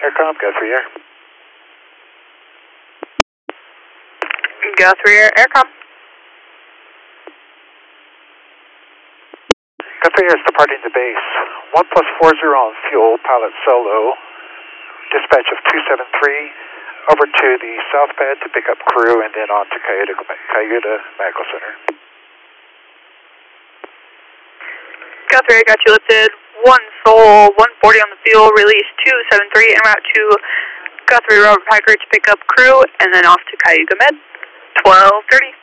Aircom, Guthrie Air. Guthrie Air, Aircom. Guthrie Air is departing the base. 1+40 on fuel, pilot solo. Dispatch of 273 over to the south pad to pick up crew and then on to Cayuga Medical Center. Guthrie Air, got you lifted. 1 Sol, 140 on the fuel, release 273 en route to Guthrie Robert Packer to pick up crew and then off to Cayuga Med. 12:30.